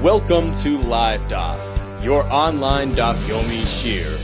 Welcome to Live Daf, your online Daf Yomi Shir.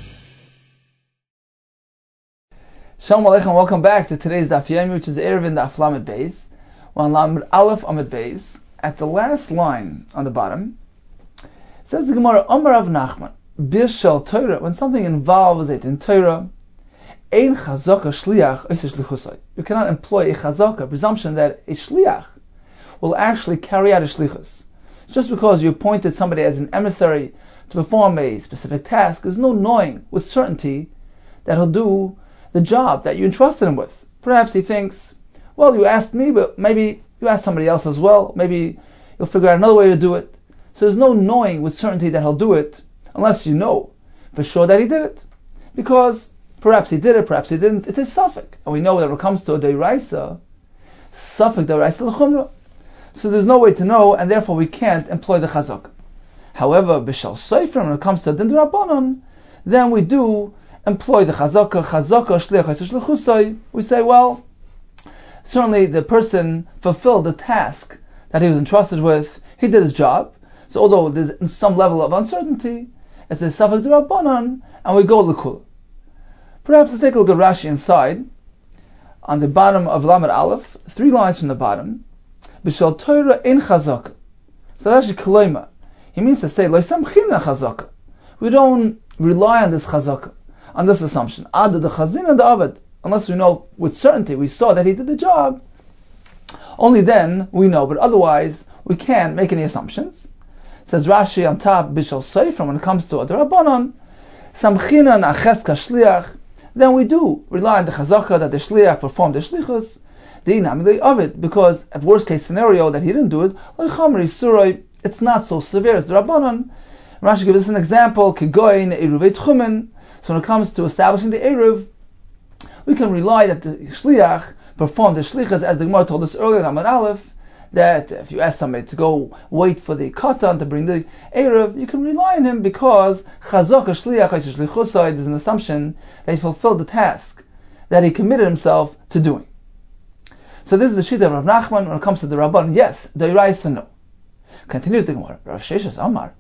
Shalom Aleichem, welcome back to today's Daf Yomi, which is Erev in Daf Lamed Beis. We're on Lamed Aleph Amud Beis. At the last line on the bottom, it says the Gemara, Amar Rav Nachman, Bishal Torah, when something involves it in Torah, Ein Chazaka Shliach Oiseh Shlichusai. You cannot employ a Chazaka, a presumption that a Shliach will actually carry out a Shlichus. Just because you appointed somebody as an emissary to perform a specific task, there's no knowing with certainty that he'll do the job that you entrusted him with. Perhaps he thinks, well, you asked me, but maybe you asked somebody else as well. Maybe you'll figure out another way to do it. So there's no knowing with certainty that he'll do it unless you know for sure that he did it. Because perhaps he did it, perhaps he didn't. It's a suffix. And we know that when it comes to a deiraisa, suffix deiraisa l'chumra. So there's no way to know, and therefore we can't employ the chazak. However, b'shal seifrim, when it comes to din d'Rabbanan, then we do employ the chazaka shliach oiseh shlichusai. We say, well, certainly the person fulfilled the task that he was entrusted with. He did his job. So although there's some level of uncertainty, it's a suffix d'Rabbanan, and we go l'kul. Perhaps let's take a look at Rashi inside. On the bottom of Lamed Aleph, 3 lines from the bottom, B'shal Torah in chazaka. So Rashi Koloima, he means to say, Lo samchina chazaka. We don't rely on this chazaka, on this assumption. Ada the chazina the avad. Unless we know with certainty, we saw that he did the job, only then we know. But otherwise, we can't make any assumptions. It says Rashi on top, B'shal Seifrim, when it comes to Ad Rabbanan, samchina na'cheska shliach, then we do rely on the chazaka that the shliach performed the shlichus, of it, because at worst case scenario that he didn't do it, it's not so severe as the Rabbanan. Rashi gives us an example, Kegoin Eruvet Chumen. So when it comes to establishing the Eruv, we can rely that the Shliach performed the Shlichas, as the Gemara told us earlier in Amud Aleph, that if you ask somebody to go wait for the Katan to bring the Eruv, you can rely on him because Chazak Shliach Oiseh Shlichusai is an assumption that he fulfilled the task that he committed himself to doing. So this is the Shita of Rav Nachman when it comes to the Rabban. Yes, the Iraisa no. Continues the Gemara. Rav Sheshas Amar.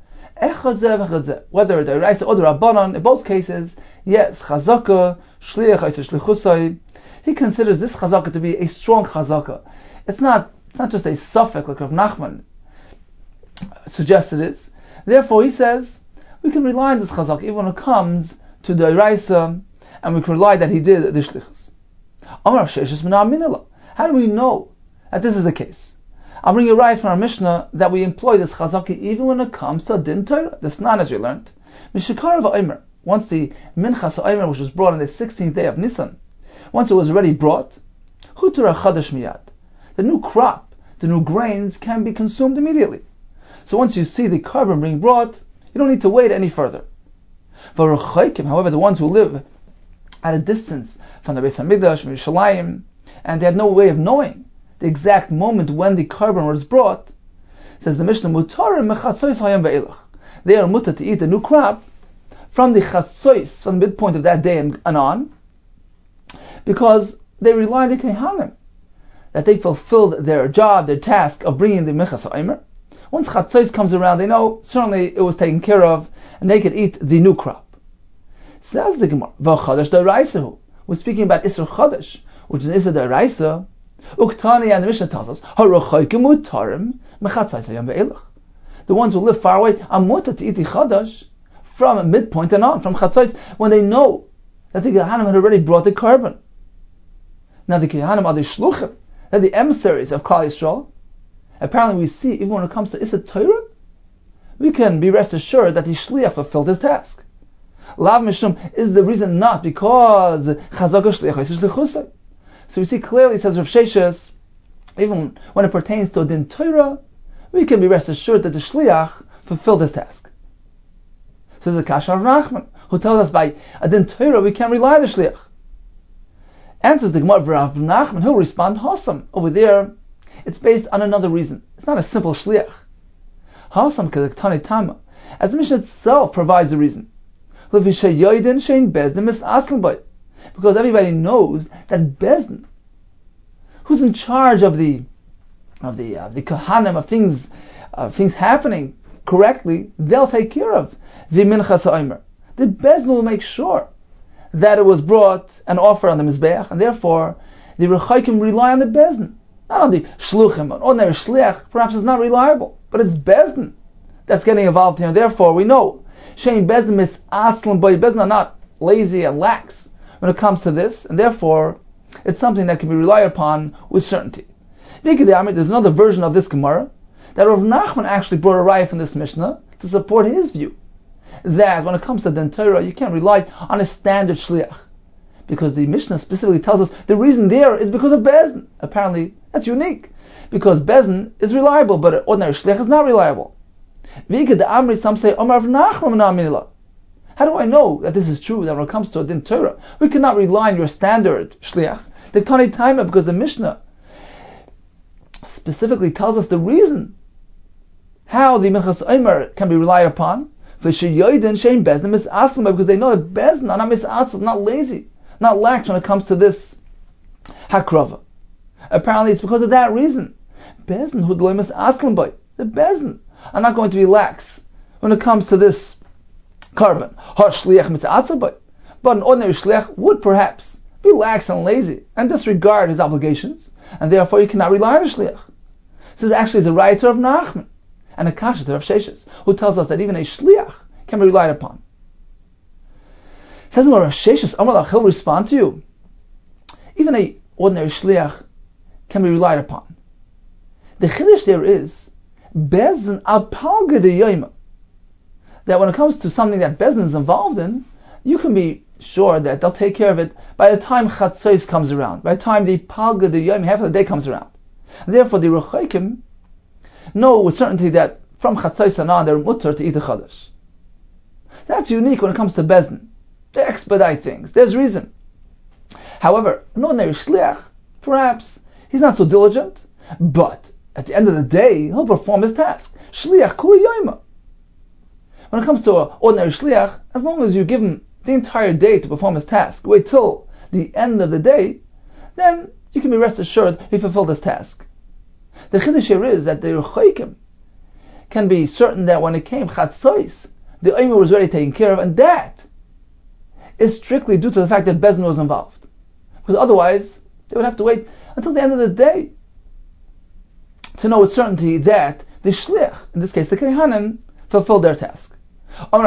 Whether the Iraisa or the Rabbanon, in both cases, yes, Chazaka, Shliach, Oiseh Shlichusai. He considers this Chazaka to be a strong Chazaka. It's not just a suffix like Rav Nachman suggests it is. Therefore, he says, we can rely on this Chazaka even when it comes to the Iraisa, and we can rely that he did the Shlichus. Amar Rav Sheshas Minah. How do we know that this is the case? I'll bring you right from our Mishnah that we employ this chazaki even when it comes to din Torah. The Snan, as we learned, Mishikar v'Omer. Once the Minchas Omer, which was brought on the 16th day of Nisan, once it was already brought, Hutura Chadash Miyad. The new crop, the new grains can be consumed immediately. So once you see the carbon being brought, you don't need to wait any further. However, the ones who live at a distance from the Beis Hamikdash, from Yerushalayim, and they had no way of knowing the exact moment when the carbon was brought, says the Mishnah, Mutarim mechatzois hayam ve'elach. They are mutar to eat the new crop from the chatzois, from the midpoint of that day and on, because they rely on the kehanim, that they fulfilled their job, their task of bringing the Minchas Omer. Once chatzois comes around, they know certainly it was taken care of, and they can eat the new crop. Says the Gemara, V'chadash da'raisahu. We're speaking about Isser Chadash, which is Isser Da'araisa. Uktani, and the Mishnah tells us, the ones who live far away are mutar to eat the Chadash from midpoint and on, from Chatzos, when they know that the Kehanim had already brought the carbon. Now the Kehanim are the Shluchim, they're the emissaries of Klal Yisrael. Apparently we see, even when it comes to Isser Torah, we can be rest assured that the Shliach fulfilled his task. Lav Mishum is the reason not because Chazaka Shliach Oiseh Shlichusai. So we see clearly, says Rav Sheshas, even when it pertains to a din Torah, we can be rest assured that the Shliach fulfilled his task. So there's a Kasha of Nachman, who tells us by a din Torah we can rely on the Shliach. Answers the Gemara of Rav Nachman, he'll respond, Hasam. Over there, it's based on another reason. It's not a simple Shliach. Hasam Kedaktani Tama. As the Mishnah itself provides the reason. Because everybody knows that Bezdin, who's in charge of the Kohanim, of things, things happening correctly, they'll take care of the minchas ha'omer. The Bezdin will make sure that it was brought and offered on the Mizbeach, and therefore the Rechaikim rely on the Bezdin, not on the Shluchim. An ordinary Shliach perhaps is not reliable, but it's Bezdin that's getting involved here, and therefore we know Shein Bezdin misatzlan by Bezdin are not lazy and lax when it comes to this, and therefore it's something that can be relied upon with certainty. There's another version of this Gemara that Rav Nachman actually brought a raya from this Mishnah to support his view that when it comes to Din Torah, you can't rely on a standard shliach, because the Mishnah specifically tells us the reason there is because of Bezdin. Apparently, that's unique, because Bezdin is reliable, but an ordinary shliach is not reliable. Some say, how do I know that this is true, that when it comes to a Din Torah, we cannot rely on your standard shliach? The Tani Taima, because the Mishnah specifically tells us the reason how the Minchas Omer can be relied upon, because they know that Bezdin are not misatzl, not lazy, not lax when it comes to this hakrava. Apparently it's because of that reason. Bezdin who d'lo misatzl by, the Bezdin are not going to be lax when it comes to this carbon. But an ordinary shliach would perhaps be lax and lazy and disregard his obligations, and therefore you cannot rely on a shliach. This actually is a writer of Nachman and a kasha of Sheshes, who tells us that even a shliach can be relied upon. It says Rav Sheshes, Amalach, he'll respond to you. Even a ordinary shliach can be relied upon. The chiddush there is Bezdin apalga de yoyma, that when it comes to something that Bezdin is involved in, you can be sure that they'll take care of it by the time Chatzos comes around, by the time the palga de yoyma, half of the day comes around. And therefore the Rechaikim know with certainty that from Chatzos and on they're mutter to eat a Chadash. That's unique when it comes to Bezdin. They expedite things. There's reason. However, an ordinary shliach, perhaps he's not so diligent, but at the end of the day, he'll perform his task. Shliach kuli yoyma. When it comes to an ordinary shliach, as long as you give him the entire day to perform his task, wait till the end of the day, then you can be rest assured he fulfilled his task. The chiddush here is that the Rechaikim can be certain that when it came Chatzos, the Omer was already taken care of, and that is strictly due to the fact that Bezdin was involved. Because otherwise, they would have to wait until the end of the day to know with certainty that the Shliach, in this case the Kehanim, fulfilled their task. How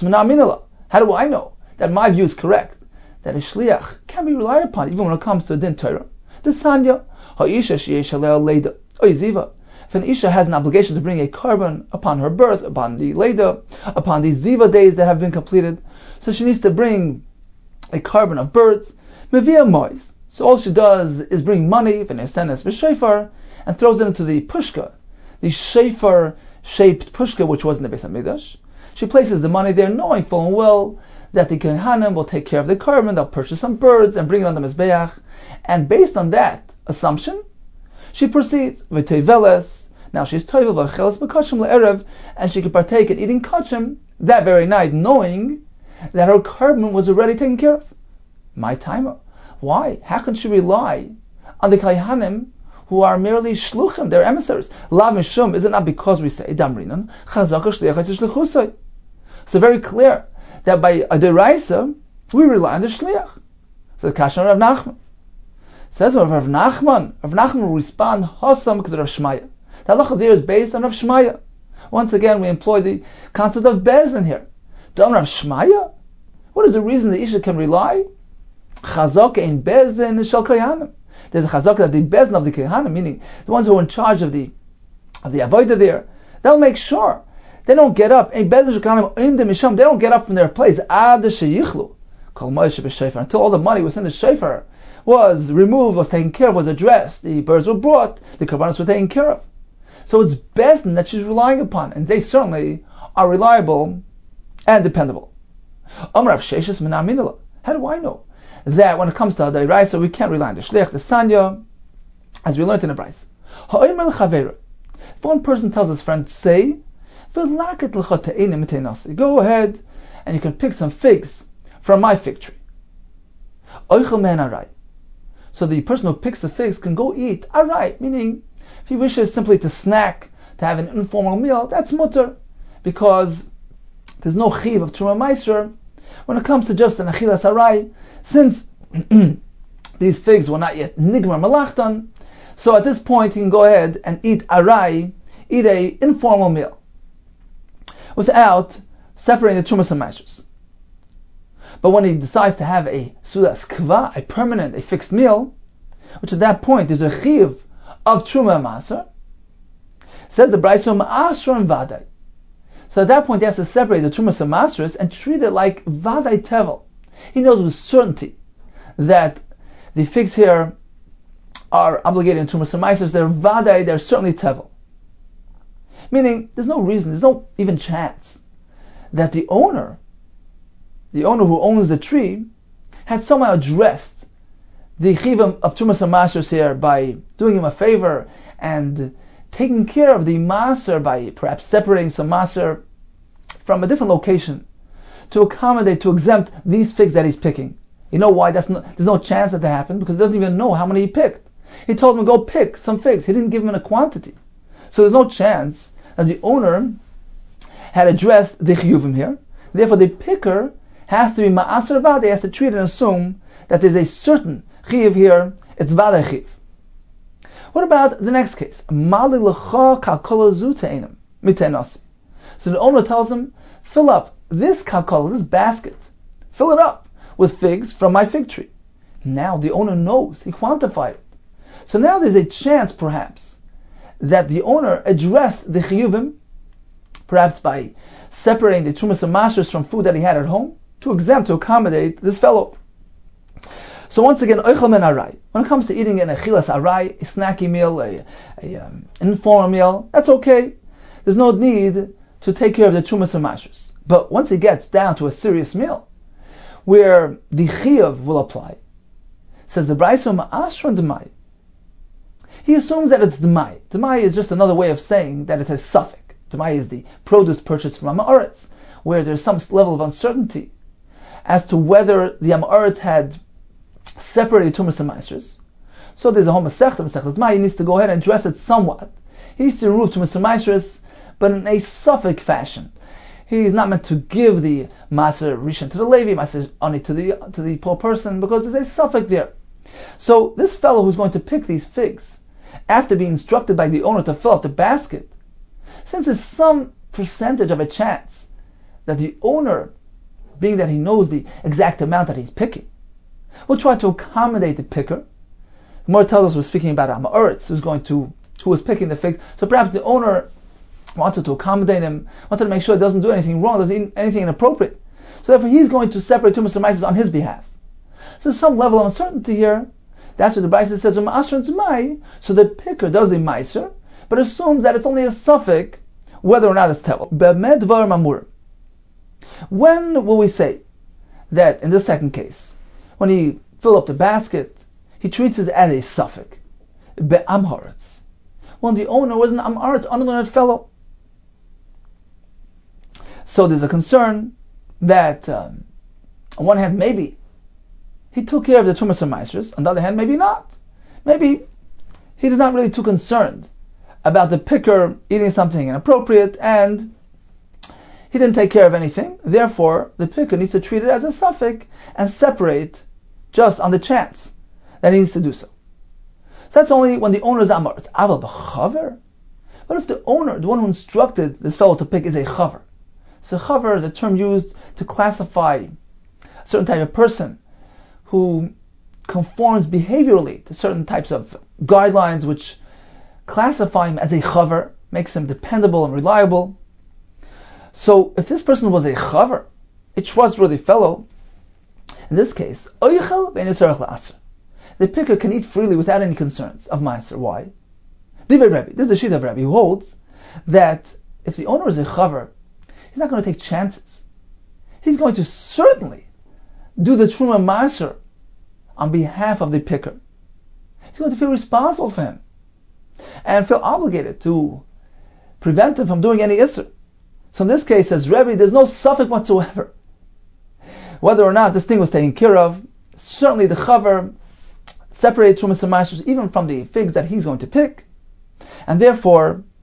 do I know that my view is correct? That a Shliach can be relied upon even when it comes to a Din Torah. The Sanya, Ha'isha sheyesh alei leida, Oiziva. If an Isha has an obligation to bring a carbon upon her birth, upon the Leida, upon the Ziva days that have been completed, so she needs to bring a carbon of birds, Mevia Mois. So all she does is bring money, V'nesenes v'shofar, and throws it into the pushka, the shofar-shaped pushka which was in the Beis HaMikdash. She places the money there, knowing full and well that the Kehanim will take care of the carbon, they'll purchase some birds and bring it on the Mizbeach, and based on that assumption, she proceeds with Teveles. Now she's toivel v'cheles b'kachim le'erev, and she can partake in eating kachim that very night, knowing that her carbon was already taken care of. My timer. Why? How can she rely on the Kehanim who are merely shluchim, they're emissaries? Lav mishum, is it not because we say damrinan chazaka shliachas shlichusay? So very clear that by a deraisa we rely on the shliach. So the kasha Rav Nachman says, Rav Nachman will respond hasam to Rav Shmaya. The halacha there is based on Rav Shmaya. Once again, we employ the concept of Bezdin here. Don Rav Shmaya? What is the reason the Isha can rely? Chazaka in Bezdin shel Kehanim. There's a chazaka that the Bezdin of the Kehanim, meaning the ones who are in charge of the avodah there, they'll make sure they don't get up. They don't get up from their place. Until all the money within the shofar was removed, was taken care of, was addressed, the birds were brought, the karbanos were taken care of. So it's Bezdin that she's relying upon, and they certainly are reliable and dependable. How do I know that when it comes to the Raisa we can't rely on the Shliach, the Sanya, as we learned in the Raisa? If one person tells his friend, say, go ahead and you can pick some figs from my fig tree. So the person who picks the figs can go eat, arai, meaning if he wishes simply to snack to have an informal meal, that's mutter, because there's no chiv of Truma Meiser when it comes to just an achilas arai, since these figs were not yet nigmar malachtan. So at this point he can go ahead and eat arai, eat a informal meal, without separating the Trumas and Meisers. But when he decides to have a sudas kva, a permanent, a fixed meal, which at that point is a chiv of Truma and Maser, says the Brayso Ma'asher and Vadai. So at that point he has to separate the Trumas and Masers and treat it like Vadai Tevel. He knows with certainty that the figs here are obligated in Trumas and Masers. They're Vadai, they're certainly Tevel. Meaning, there's no reason, there's no even chance that the owner who owns the tree, had somehow addressed the chiv of Trumas and Masers here by doing him a favor and taking care of the maser by perhaps separating some maser from a different location to accommodate, to exempt these figs that he's picking. You know why? There's no chance that happened, because he doesn't even know how many he picked. He told him to go pick some figs. He didn't give him a quantity. So there's no chance that the owner had addressed the chiyuvim here. Therefore the picker has to be ma'aser vade, has to treat and assume that there's a certain chiyuv here, it's vade chiyuv. What about the next case? Mali lecha kalkola zu te'enim mitenos. So the owner tells him, fill up this kalkola, this basket, fill it up with figs from my fig tree. Now the owner knows, he quantified it. So now there's a chance perhaps that the owner addressed the chiyuvim, perhaps by separating the trumas and mashers from food that he had at home, to exempt, to accommodate this fellow. So once again, oichel men arai. When it comes to eating an achilas arai, a snacky meal, an informal meal, that's okay. There's no need to take care of the trumas and mashers. But once he gets down to a serious meal, where the chiyuv will apply, says the Brayso ma'ashron demai. He assumes that it's demai. Demai is just another way of saying that it has suffix. Demai is the produce purchased from Amaretz, where there's some level of uncertainty as to whether the Amaretz had separated Tumas and Meisers. So there's a whole Masechta Demai. He needs to go ahead and address it somewhat. He needs to remove Tumas and Meisers, but in a suffix fashion. He's not meant to give the Maser Rishon to the Levi, Maser Ani to the poor person, because there's a suffix there. So this fellow who's going to pick these figs, after being instructed by the owner to fill up the basket, since there's some percentage of a chance that the owner, being that he knows the exact amount that he's picking, will try to accommodate the picker. The Gemara tells us we're speaking about Amaretz, who was picking the figs. So perhaps the owner wanted to accommodate him, wanted to make sure he doesn't do anything wrong, doesn't do anything inappropriate. So therefore he's going to separate Tumas and Maises on his behalf. So there's some level of uncertainty here. That's what the Brayso says, so the picker does the Meiser, but assumes that it's only a suffix, whether or not it's Tevel. When will we say that in this second case, when he filled up the basket, he treats it as a suffix? Be'amharetz. When the owner was an Amaretz, unlearned fellow. So there's a concern that, on one hand, maybe he took care of the Tumas and Meisers, on the other hand, maybe not. Maybe he is not really too concerned about the picker eating something inappropriate, and he didn't take care of anything. Therefore, the picker needs to treat it as a suffix and separate just on the chance that he needs to do so. So that's only when the owner is Amaretz. Aval b'chaver? But if the owner, the one who instructed this fellow to pick, is a chaver. So chaver is a term used to classify a certain type of person who conforms behaviorally to certain types of guidelines which classify him as a chaver, makes him dependable and reliable. So if this person was a chaver, a trustworthy fellow, in this case, the picker can eat freely without any concerns of Meiser. Why? This is the sheet of Rabbi, who holds that if the owner is a chaver, he's not going to take chances. He's going to certainly do the Truma Meiser on behalf of the picker. He's going to feel responsible for him and feel obligated to prevent him from doing any Isser. So in this case, says Rebbe, there's no suffix whatsoever. Whether or not this thing was taken care of, certainly the chaver separated Trumas and Mashers even from the figs that he's going to pick, and therefore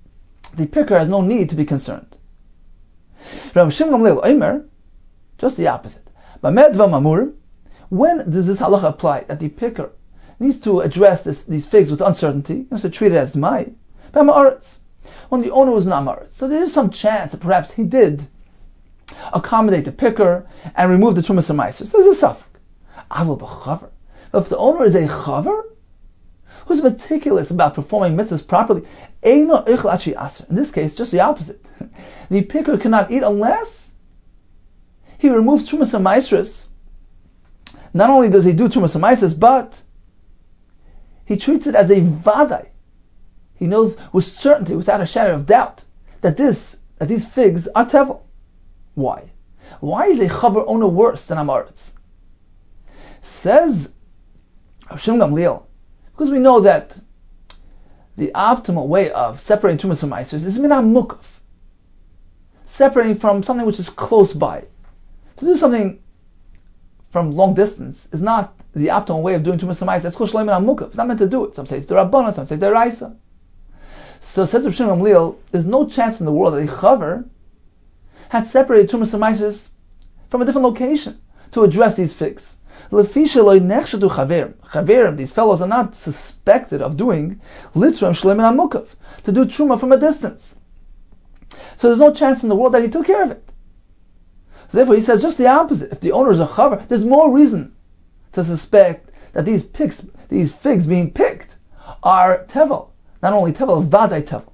the picker has no need to be concerned. Rav Shimon Gamliel Omer, just the opposite. When does this halacha apply? That the picker needs to address these figs with uncertainty, he has to treat it as mai. When the owner was not maritz. So there is some chance that perhaps he did accommodate the picker and remove the trumas and meiser. So there's a suffix. But if the owner is a chaver, who's meticulous about performing mitzvahs properly, in this case, just the opposite. The picker cannot eat unless he removes trumas and meisers. Not only does he do trumas and meisers, but he treats it as a vadai. He knows with certainty, without a shadow of doubt, that these figs are tevel. Why? Why is a chaver owner worse than a maritz? Says Rav Shimon Gamliel, because we know that the optimal way of separating trumas from meisers is min hamukaf, separating from something which is close by. To do something from long distance is not the optimal way of doing trumas and meisers. That's called shleim min hamukaf. It's not meant to do it. Some say it's the Rabbanah, some say the Raisa. So says Rav Shimon Gamliel, there's no chance in the world that a chaver had separated trumas and meisers from a different location to address these figs. These fellows are not suspected of doing litzram shleim hamukav, to do truma from a distance. So there's no chance in the world that he took care of it. So therefore he says just the opposite. If the owner is a chaver, there's more reason to suspect that these figs being picked are tevel. Not only tevel, vadai tevel.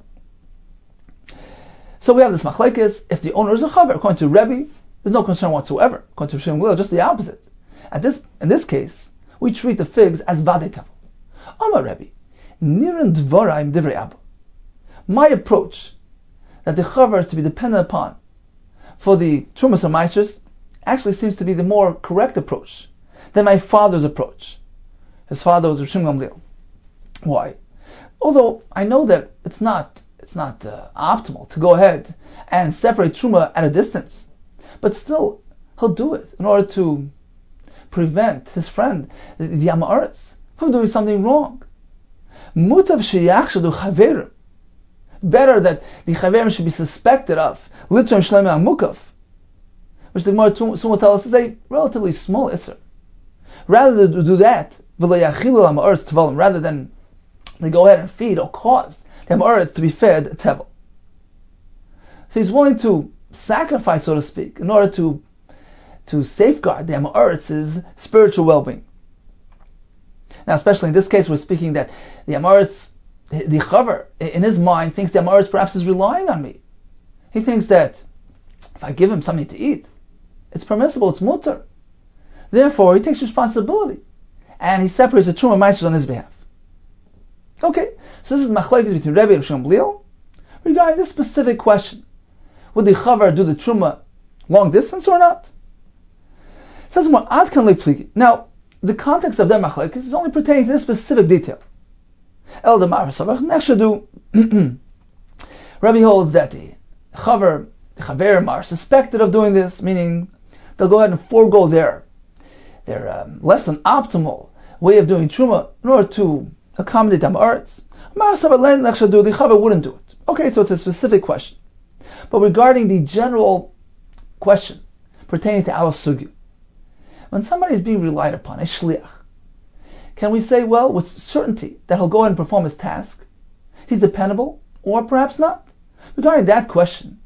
So we have this machlekes. If the owner is a chaver, according to Rebbe, there's no concern whatsoever. According to Shimon Gamliel, just the opposite. In this case, we treat the figs as vadei tevel. Amar Rebbe, nirin dvoraim divrei Abba. My approach, that the chaver is to be dependent upon for the trumas and meisers, actually seems to be the more correct approach than my father's approach. His father was Rav Shimon Gamliel. Why? Although I know that it's not optimal to go ahead and separate truma at a distance, but still he'll do it in order to prevent his friend, the Amaretz, from doing something wrong. Mutav sheyachshadu chaverim. Better that the chaverim should be suspected of litzram shleim hamukaf, which the Gemara soon will tell us is a relatively small isser. Rather than do that, rather than they go ahead and feed or cause the Amaretz to be fed tevel. So he's willing to sacrifice, so to speak, in order to safeguard the Amaretz's spiritual well-being. Now, especially in this case, we're speaking that the Amaretz, the chaver, in his mind, thinks the Amaretz perhaps is relying on me. He thinks that if I give him something to eat, it's permissible, it's mutter. Therefore, he takes responsibility, and he separates the truma meisers on his behalf. Okay, so this is machlekes between Rebbe and Shimon Gamliel regarding this specific question: would the chaver do the truma long distance or not? It says more adkan lepligi. Now, the context of their machlekes is only pertaining to this specific detail. El demar savach nechshadu. Rebbe holds that the chaverim are suspected of doing this, meaning they'll go ahead and forego their less than optimal way of doing truma in order to accommodate them arts. The chaver wouldn't do it. Okay, so it's a specific question. But regarding the general question pertaining to al sugya, when somebody is being relied upon, a shliach, can we say, well, with certainty that he'll go ahead and perform his task? He's dependable, or perhaps not? Regarding that question,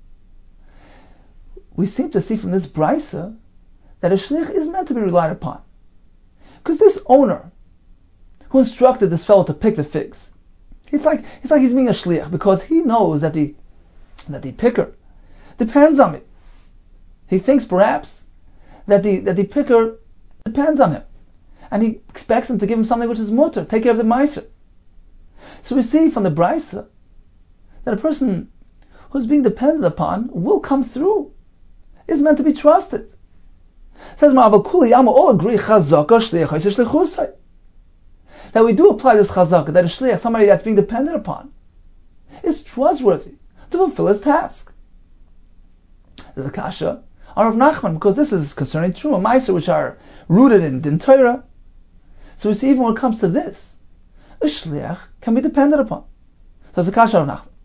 we seem to see from this brisa that a shliach is meant to be relied upon. Because this owner who instructed this fellow to pick the figs, it's like he's being a shliach, because he knows that the picker depends on it. He thinks perhaps that the picker depends on him, and he expects him to give him something which is mutter, take care of the meiser. So we see from the brisa that a person who's being depended upon will come through, is meant to be trusted. It says Ma'avakuli Yama all agree chazaka shliach that we do apply this chazaka, that a shliach, somebody that's being depended upon, is trustworthy to fulfill his task. There's a kasha on Rav Nachman, because this is concerning truma meiser, which are rooted in Din Torah. So we see even when it comes to this, a shliach can be depended upon. So there's a kasha on Rav Nachman.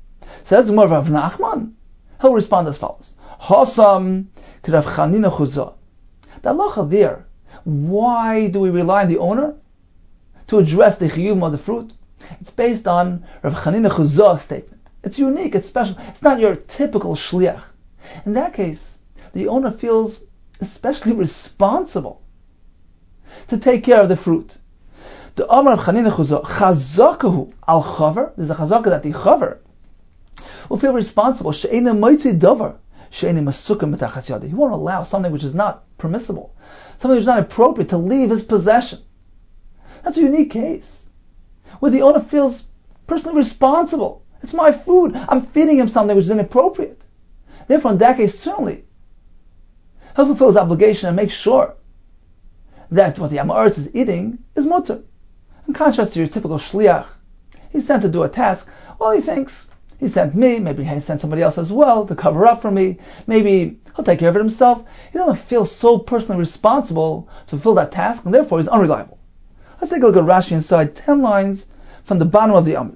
Says more of Rav Nachman. He'll respond as follows. Hasam Rav Chanina Chuzah. The halacha there, why do we rely on the owner to address the chiyuvim of the fruit? It's based on Rav Chanina Chuzah's statement. It's unique, it's special. It's not your typical shliach. In that case, the owner feels especially responsible to take care of the fruit. The Amar of Chanina Chuzah, Chazakahu al Chaver, there's a chazaka that the Chaver will feel responsible. She'ena moitzi davar, she'ena masukim b'tachas yadeh. He won't allow something which is not permissible, something which is not appropriate to leave his possession. That's a unique case, where the owner feels personally responsible. It's my food. I'm feeding him something which is inappropriate. Therefore, in that case, certainly, he'll fulfill his obligation and make sure that what the Amaretz is eating is mutter. In contrast to your typical shliach, he's sent to do a task. Well, he thinks, he sent me, maybe he sent somebody else as well to cover up for me. Maybe he'll take care of it himself. He doesn't feel so personally responsible to fulfill that task, and therefore he's unreliable. Let's take a look at Rashi inside 10 lines from the bottom of the Amud.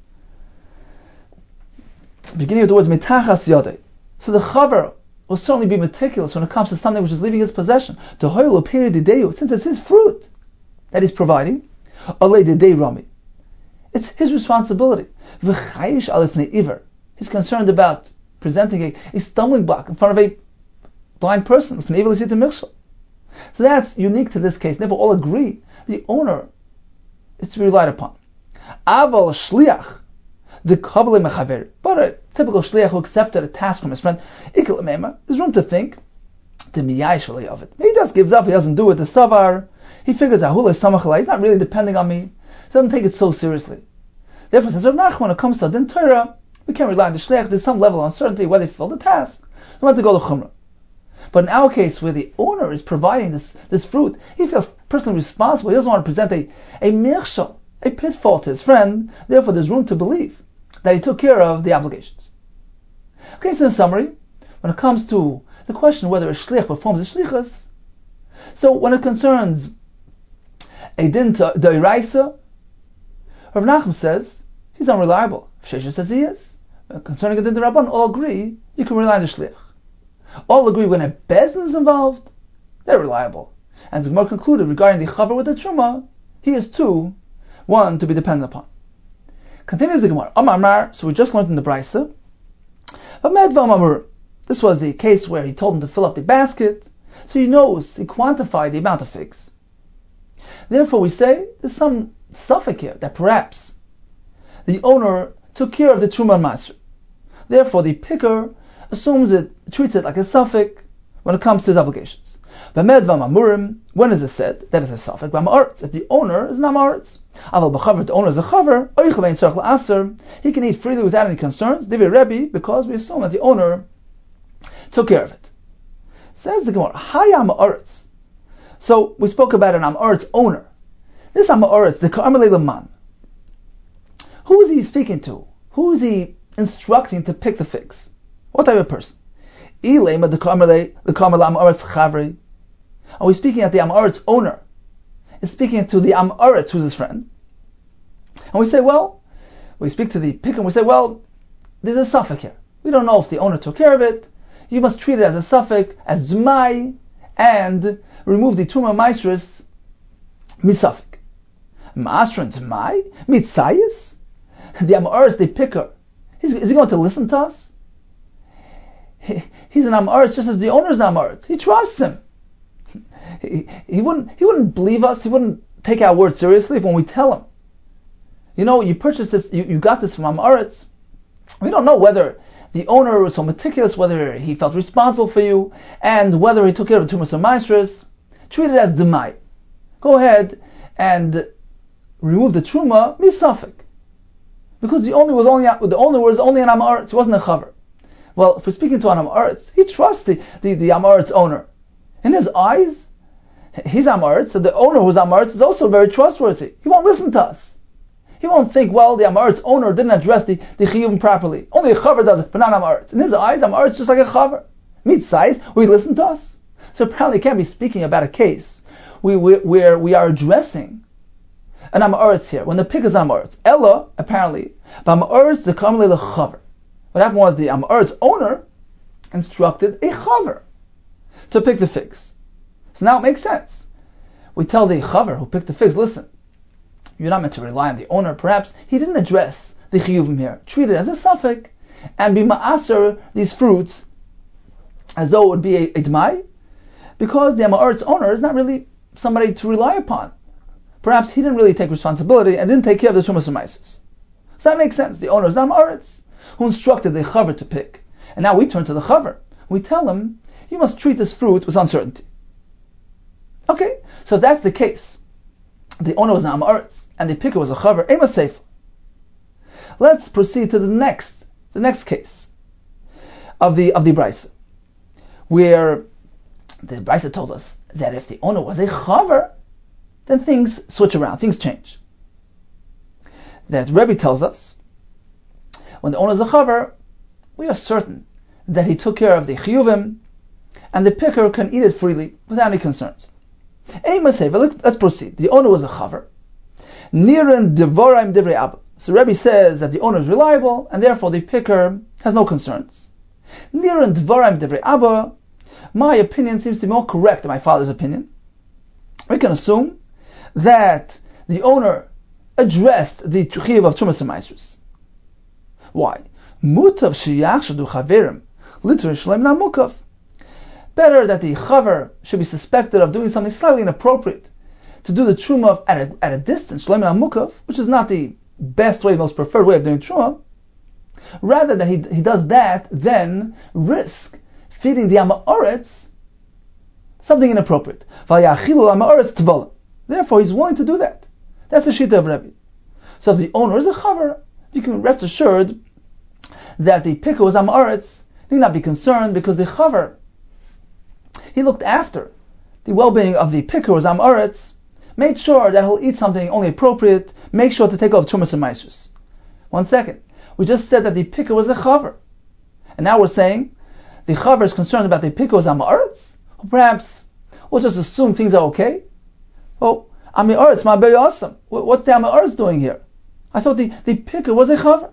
Beginning with the words mitachas yadeh. So the chaver will certainly be meticulous when it comes to something which is leaving his possession. To hoyel upiri dideyu, since it's his fruit that he's providing, alei didei rami. It's his responsibility. V'chayish alifnei iver. He's concerned about presenting a stumbling block in front of a blind person. So that's unique to this case. Never all agree. The owner is to be relied upon. Aval shliach. The kabbalah mechaver, but a typical shliach who accepted a task from his friend, there's room to think. The miyayish of it. He just gives up. He doesn't do it. The savar, he figures out he's not really depending on me. He doesn't take it so seriously. Therefore, says Rav Nachman, when it comes to Din Torah, we can't rely on the shliach. There's some level of uncertainty whether he fulfilled the task. We want to go to chumrah. But in our case, where the owner is providing this fruit, he feels personally responsible. He doesn't want to present a mirshal, a pitfall to his friend. Therefore, there's room to believe that he took care of the obligations. Okay, so in summary, when it comes to the question whether a shliach performs a shlichus, so when it concerns a din d'oraisa, Rav Nachman says he's unreliable. Shesha says he is. Concerning a din d'rabban, all agree you can rely on the shliach. All agree when a bezdin is involved, they're reliable. And the Gemara concluded regarding the chaver with the truma, he is too one to be dependent upon. Continues the Gemara. Amar, so we just learned in the Brisa. This was the case where he told him to fill up the basket, so he knows, he quantified the amount of figs. Therefore we say, there's some suffix here, that perhaps the owner took care of the Truma and Maser. Therefore the picker assumes it, treats it like a suffix when it comes to his obligations. When is it said? That is a suffix. If the owner is not Amaretz. If the owner is a chaver, he can eat freely without any concerns, because we assume that the owner took care of it. Says the Gemara, Hi Amaretz. So we spoke about an Amaretz owner. This Amaretz, the Ka'amalei Laman. Who is he speaking to? Who is he instructing to pick the figs? What type of person? Are we speaking at the Amaretz owner? Is speaking to the Amaretz, who's his friend. And we say, well, we speak to the picker and we say, well, there's a suffix here. We don't know if the owner took care of it. You must treat it as a suffix, as dzmai, and remove the Truma Maisris misafik. Maasra dzmai? Mitzayis? The Amaretz, the picker, is he going to listen to us? He's an Amaretz just as the owner is an Amaretz. He trusts him. He wouldn't believe us. He wouldn't take our word seriously when we tell him, you purchased this, you got this from Amaretz. We don't know whether the owner was so meticulous, whether he felt responsible for you, and whether he took care of the Tumas and Maestras. Treat it as Demai. Go ahead and remove the Truma, misafik. Because the owner was only an Amaretz, he wasn't a Chaver. Well, if we're speaking to an Amaretz, he trusts the Amaretz owner. In his eyes, he's Amaretz, so the owner who's Amaretz is also very trustworthy. He won't listen to us. He won't think, well, the Amaretz owner didn't address the Chiyuvim properly. Only a Chaver does it, but not Amaretz. In his eyes, Amaretz is just like a Chaver. Mitzayis, will he listen to us? So apparently he can't be speaking about a case where we are addressing an Amaretz here, when the pick is Amaretz. Ella, apparently, but Amaretz the Kamalei Chaver. What happened was the Amoritz owner instructed a chaver to pick the figs. So now it makes sense. We tell the chaver who picked the figs, listen, you're not meant to rely on the owner. Perhaps he didn't address the chiyuvim here. Treat it as a safek and be ma'aser these fruits as though it would be a dmai, because the Amoritz owner is not really somebody to rely upon. Perhaps he didn't really take responsibility and didn't take care of the Trumas and Maisus. So that makes sense. The owner is not Amoritz, who instructed the chaver to pick. And now we turn to the chaver. We tell him, you must treat this fruit with uncertainty. Okay, so if that's the case, the owner was not Amoritz, and the picker was a chaver, ema seif. Let's proceed to the next case of the Brisa, where the Brisa told us that if the owner was a chaver, then things switch around, things change. That Rebbe tells us, when the owner is a chaver, we are certain that he took care of the chiyuvim, and the picker can eat it freely without any concerns. Let's proceed. The owner was a chaver. Niren devoraim divrei abba. So Rebbe says that the owner is reliable, and therefore the picker has no concerns. Niren devoraim divrei abba. My opinion seems to be more correct than my father's opinion. We can assume that the owner addressed the chiyuv of Trumas and Maisus. Why? Mutav sheyachshadu chaverim liter shalem na mukav. Better that the chaver should be suspected of doing something slightly inappropriate, to do the truma at a distance, shalem na mukav, which is not the best way, most preferred way of doing truma, rather that he does that than risk feeding the Amoritz something inappropriate. Therefore, he's willing to do that. That's the shita of Rebbe. So if the owner is a chaver, you can rest assured that the picker was Amoritz, need not be concerned, because the chaver, he looked after the well-being of the picker was Amoritz, made sure that he'll eat something only appropriate, make sure to take off Trumas and Maisus. 1 second. We just said that the picker was a chaver. And now we're saying the chaver is concerned about the picker was Amoritz? Or perhaps we'll just assume things are okay? Oh, Amoritz, my very awesome. What's the Amoritz doing here? I thought the picker was a chaver.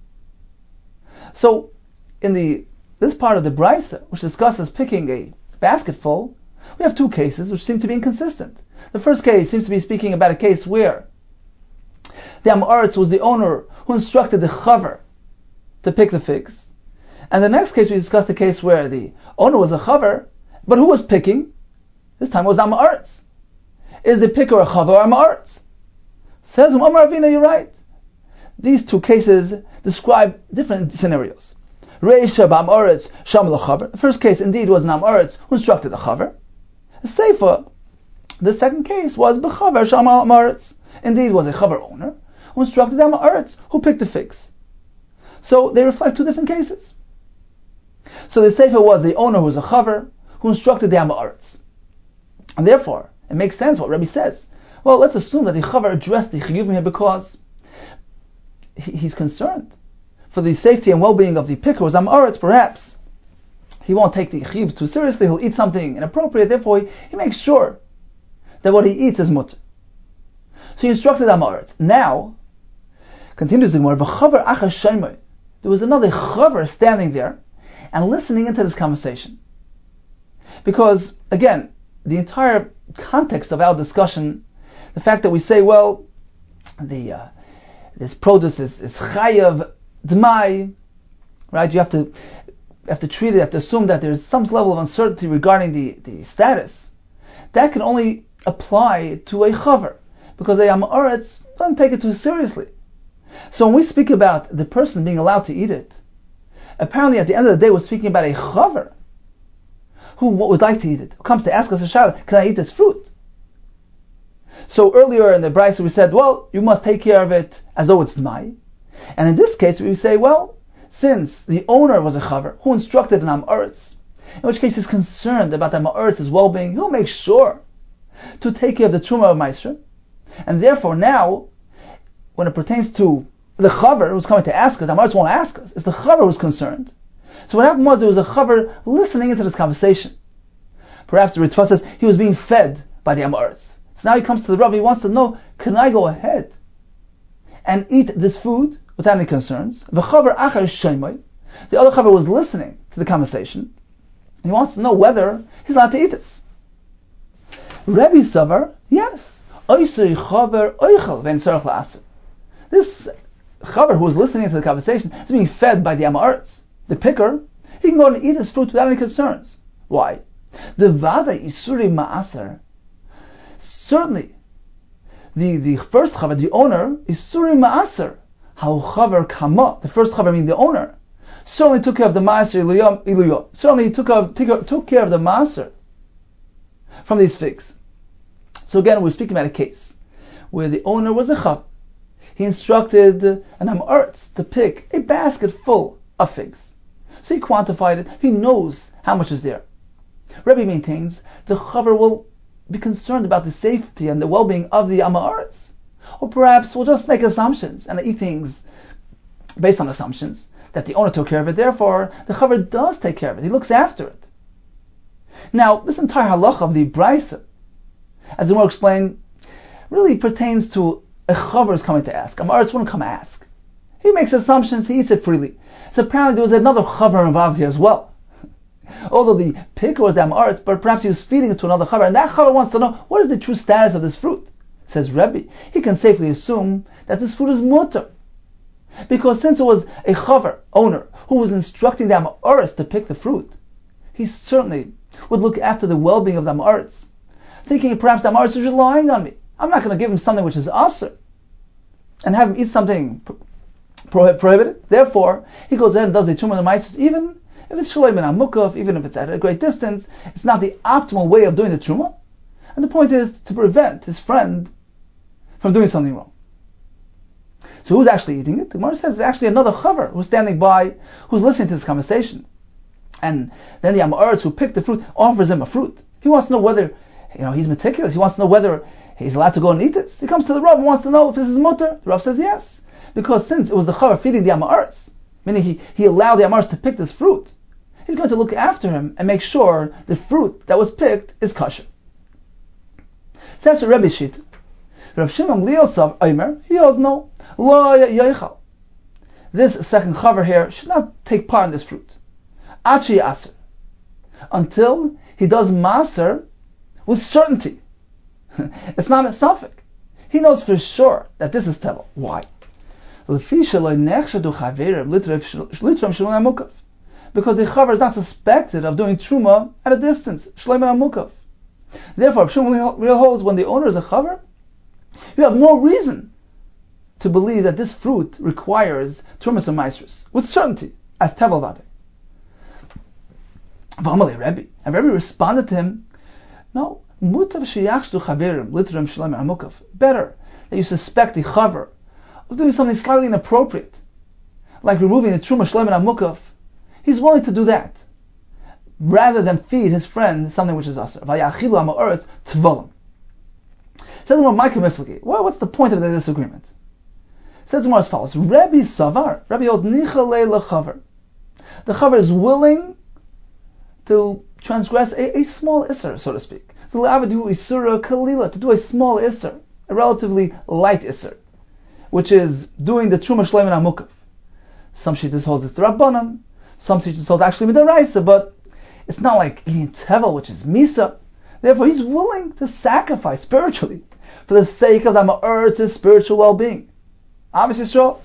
So, in this part of the Brisa, which discusses picking a basketful, we have two cases which seem to be inconsistent. The first case seems to be speaking about a case where the Amoritz was the owner who instructed the chaver to pick the figs. And the next case we discussed the case where the owner was a chaver, but who was picking? This time was Amoritz. Is the picker a chaver or Amoritz? Says Omar Avina, you're right. These two cases describe different scenarios. Reisha b'Amoritz sham l'chaver. The first case indeed was an Amoritz who instructed the chaver. Seifa, the second case was b'chaver sham Amoritz. Indeed was a chaver owner who instructed the Amoritz who picked the figs. So they reflect two different cases. So the Seifa was the owner who was a chaver who instructed the Amoritz. And therefore, it makes sense what Rebbe says. Well, let's assume that the chaver addressed the chiyuvim here because he's concerned for the safety and well-being of the picker was Amoritz. Perhaps he won't take the chiyuv too seriously, he'll eat something inappropriate, therefore he makes sure that what he eats is mutter. So he instructed Amoritz. Now, continues the Gemara, v'chaver achar shaymai. There was another chaver standing there and listening into this conversation. Because, again, the entire context of our discussion, the fact that we say, well, this produce is chayav d'mai, right? You have to treat it, you have to assume that there's some level of uncertainty regarding the status. That can only apply to a chaver, because a Amoritz doesn't take it too seriously. So when we speak about the person being allowed to eat it, apparently at the end of the day we're speaking about a chaver who would like to eat it, who comes to ask us a shayla, can I eat this fruit? So earlier in the Brisa we said, well, you must take care of it as though it's d'mai. And in this case we say, well, since the owner was a chaver who instructed an Amoritz, in which case he's concerned about the Amoritz's well-being, he'll make sure to take care of the truma of Maisra. And therefore now, when it pertains to the chaver who's coming to ask us, the Amoritz won't ask us, it's the chaver who's concerned. So what happened was there was a chaver listening into this conversation. Perhaps the Ritva says he was being fed by the Amoritz. So now he comes to the Rav, he wants to know, can I go ahead and eat this food without any concerns? V'chaver achar shaymai. The other chaver was listening to the conversation. He wants to know whether he's allowed to eat this. Rebbe Savar, yes. This chaver who was listening to the conversation is being fed by the Amaretz, the picker. He can go and eat his fruit without any concerns. Why? The Vada Isuri Ma'aser. Certainly, the first chaver, the owner, Isuri Ma'aser. How chaver kama, the first chaver, meaning the owner, certainly took care of the Ma'aser Iluyah. Certainly he took care of the Ma'aser from these figs. So again, we're speaking about a case where the owner was a chaver. He instructed an Amaretz to pick a basket full of figs. So he quantified it. He knows how much is there. Rebbe maintains the chaver will be concerned about the safety and the well-being of the Amaretz. Or perhaps we'll just make assumptions and eat things based on assumptions that the owner took care of it. Therefore, the chaver does take care of it. He looks after it. Now, this entire halacha of the Brisa, as the Gemara explained, really pertains to a chaver is coming to ask. Amaretz wouldn't come ask. He makes assumptions, he eats it freely. So apparently there was another chaver involved here as well. Although the picker was the Amaretz, but perhaps he was feeding it to another chaver, and that chaver wants to know what is the true status of this fruit. Says Rebbe, he can safely assume that this fruit is mutter. Because since it was a chaver, owner, who was instructing the Amaretz to pick the fruit, he certainly would look after the well-being of the Amaretz, thinking perhaps the Amaretz is relying on me. I'm not going to give him something which is aser, and have him eat something prohibited. Therefore, he goes ahead and does the truma and the ma'asos, even if it's shalom and amukaf, even if it's at a great distance. It's not the optimal way of doing the truma. And the point is to prevent his friend from doing something wrong. So who's actually eating it? The Gemara says it's actually another chaver who's standing by, who's listening to this conversation. And then the Amaretz who picked the fruit offers him a fruit. He wants to know whether, he's meticulous. He wants to know whether he's allowed to go and eat it. He comes to the Rav and wants to know if this is mutter. The Rav says yes. Because since it was the chaver feeding the Amaretz, meaning he allowed the Amaretz to pick this fruit, he's going to look after him and make sure the fruit that was picked is kosher. So that's a Rebbe sheet. Rav Shimon Liosav Omer, he holds no, lo yoichal. This second chaver here should not take part in this fruit. Achi aser. Until he does maser with certainty. It's not a suffix. He knows for sure that this is tevel. Why? Because the chaver is not suspected of doing truma at a distance. Therefore, Shmuel real holds when the owner is a chaver, you have no reason to believe that this fruit requires trumas and maasros with certainty as tevel vade. And Rebbe responded to him, no, better that you suspect the chaver of doing something slightly inappropriate, like removing the truma shleim and amukaf. He's willing to do that, rather than feed his friend something which is aser. Vayachilu amaretz tvolim. Says the Gemara, Ma'ika, what's the point of the disagreement? Says the Gemara as follows: Rebbe Savar, Rebbe holds nichalei lechaver. The chaver is willing to transgress a small isser, so to speak. To do isura kalila, to do a small isser, a relatively light isser, which is doing the truma shleim and amukaf. Some shittas hold it's the rabbanan, some shittas hold actually midaraisa, but it's not like eating tevel, which is misa. Therefore, he's willing to sacrifice spiritually for the sake of the Amaretz's spiritual well-being. Obviously, so.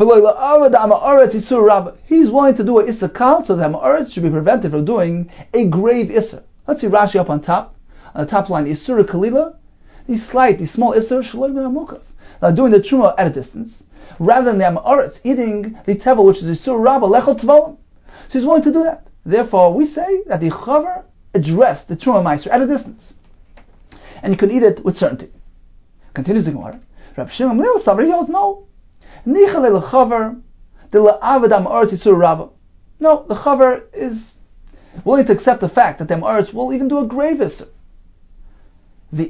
He's willing to do a issa kal so that the Amaretz should be prevented from doing a grave issa. Let's see Rashi up on top. On the top line, Isura Kalila, these small Isur, Shalom and Amukaf. Now doing the Truma at a distance, rather than the Amaretz eating the Tevel, which is Isur Rabba, Lechel Tvolim. So he's willing to do that. Therefore, we say that the Chaver addressed the Truma Meister at a distance. And you can eat it with certainty. Continues the Gemara. Rab Shimon Gamliel Savar, he holds no. Nichalei L'Chaver, de La'avad Amaretz Isur Rabba. No, the Chaver is willing to accept the fact that the Amaretz will even do a grave Isur. So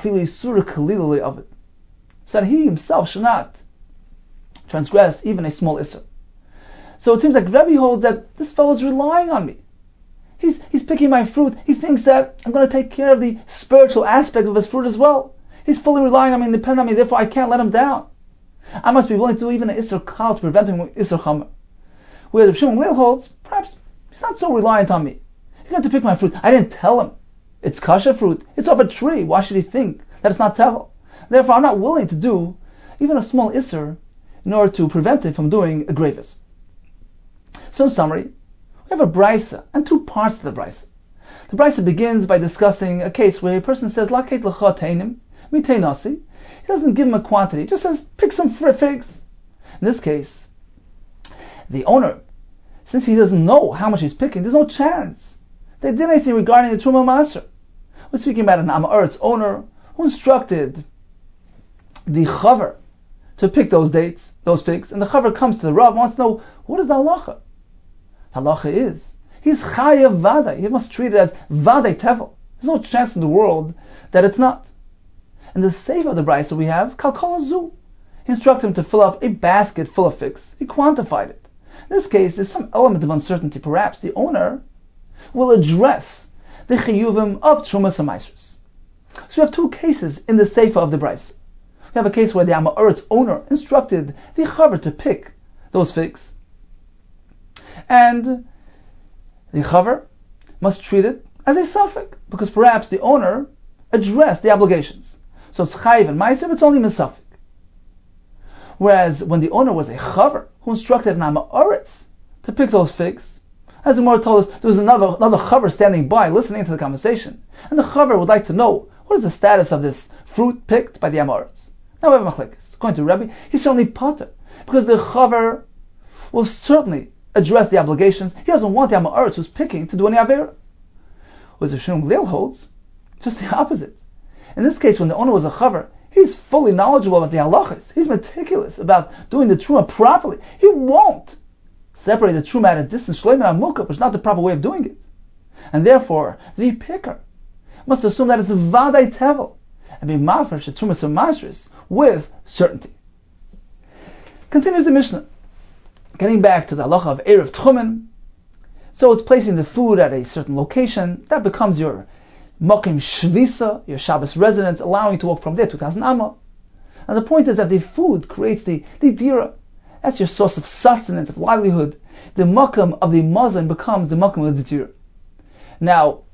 that he himself should not transgress even a small issur. So it seems like Rebbe holds that this fellow is relying on me. He's picking my fruit. He thinks that I'm going to take care of the spiritual aspect of his fruit as well. He's fully relying on me and depending on me, therefore I can't let him down. I must be willing to do even an issur kal to prevent him from issur chamer. Where the Shimon Gamliel holds, perhaps he's not so reliant on me. He got to pick my fruit. I didn't tell him. It's kasha fruit. It's off a tree. Why should he think that it's not tevel? Therefore, I'm not willing to do even a small isser in order to prevent him from doing a gravis. So in summary, we have a brisa and two parts to the brisa. The brisa begins by discussing a case where a person says, "Laket l'cha teinim mitei nasi." He doesn't give him a quantity. He just says, "Pick some figs." In this case, the owner, since he doesn't know how much he's picking, there's no chance they did anything regarding the Truma Maser. We're speaking about an Amaret's owner who instructed the Chaver to pick those figs, and the Chaver comes to the Rav and wants to know, what is the halacha? The halacha is, he's chayav vadai. He must treat it as vadai tevel. There's no chance in the world that it's not. In the save of the brisa we have, kalkol azu. He instructed him to fill up a basket full of figs. He quantified it. In this case, there's some element of uncertainty. Perhaps the owner will address the chiyuvim of Trumas and Maasros. So we have two cases in the Seifa of the Brisa. We have a case where the Amaret's owner instructed the Chaver to pick those figs. And the Chaver must treat it as a suffix, because perhaps the owner addressed the obligations. So it's Chayiv and Ma'aser, it's only Misafik. Whereas when the owner was a Chaver who instructed an Amaretz to pick those figs, as the Gemara told us, there was another Chaver standing by listening to the conversation. And the Chaver would like to know, what is the status of this fruit picked by the Amaretz? Now we have Machlekes. According to Rebbe, he's certainly Pater, because the Chaver will certainly address the obligations. He doesn't want the Amaretz who's picking to do any Avera. Whereas the Shimon Gamliel holds, just the opposite. In this case, when the owner was a Chaver, he's fully knowledgeable about the halachas. He's meticulous about doing the truma properly. He won't separate the truma at a distance, shleiman amukah, which is not the proper way of doing it. And therefore, the picker must assume that it's a vadai tevel and be mafresh the trumas and masris with certainty. Continues the Mishnah, getting back to the halacha of erev tchumen. So it's placing the food at a certain location that becomes your Mokim Shvisa, your Shabbos residence, allowing you to walk from there 2,000 Amma. And the point is that the food creates the dira. That's your source of sustenance, of livelihood. The Mokim of the Mazon becomes the Mokim of the dira. Now,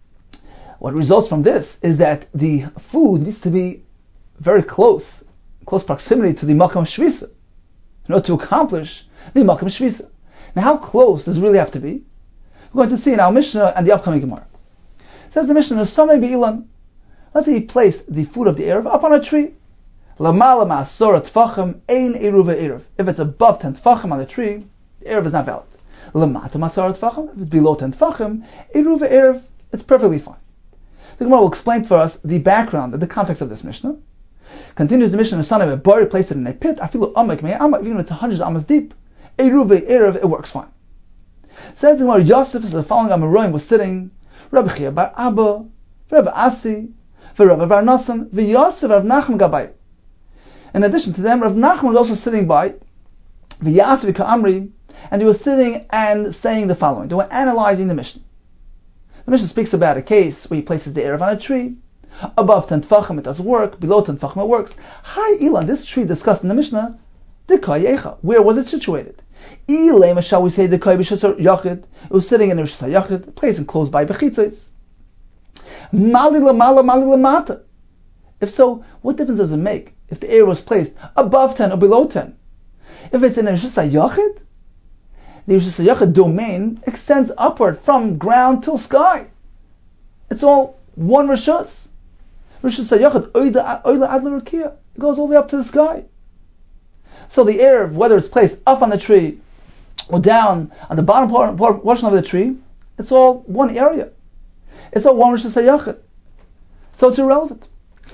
what results from this is that the food needs to be very close proximity to the Mokim Shvisa in order to accomplish the Mokim Shvisa. Now, how close does it really have to be? We're going to see in our Mishnah and the upcoming Gemara. Says the Mishnah, Samei Be'ilan. Let's say he placed the food of the Erev up on a tree. Lamala ma'asora tfachim ein eruv erev. If it's above 10 tfachim on the tree, the Erev is not valid. Lamata ma'asora tfachim. If it's below 10 tfachim, eruv erev, it's perfectly fine. The Gemara will explain for us the background and the context of this Mishnah. Continues the Mishnah, the son of a bar, place it in a pit. Afilu amak me'e amma, even if it's 100 amas deep, eruv erev, it works fine. Says the Gemara, Yosef, the following Amoraim, was sitting. Rabbi Chia bar Abba, Rabbi Asi, Rabbi bar Nasan, Yosef Rav Nachman Gabai. In addition to them, Rav Nachman was also sitting by, Yosef Ka'amri, and he was sitting and saying the following. They were analyzing the Mishnah. The Mishnah speaks about a case where he places the Erev on a tree. Above 10 tfachim it doesn't work, below 10 tfachim it works. Hi Ilan, this tree discussed in the Mishnah, where was it situated? Shall we say the Kai B'Shasar Yachid? It was sitting in a B'Shasar Yachid, a place close by B'chitzos. Mali Lamala, Mali Lamata. If so, what difference does it make if the area was placed above 10 or below 10? If it's in a B'Shasar Yachid, the B'Shasar Yachid domain extends upward from ground till sky. It's all one Rishus. B'Shasar Yachid, Oila Adler Rakia. It goes all the way up to the sky. So the Erev, whether it's placed up on the tree or down on the bottom portion of the tree, it's all one area. It's all one Rosh Hashanah. So it's irrelevant.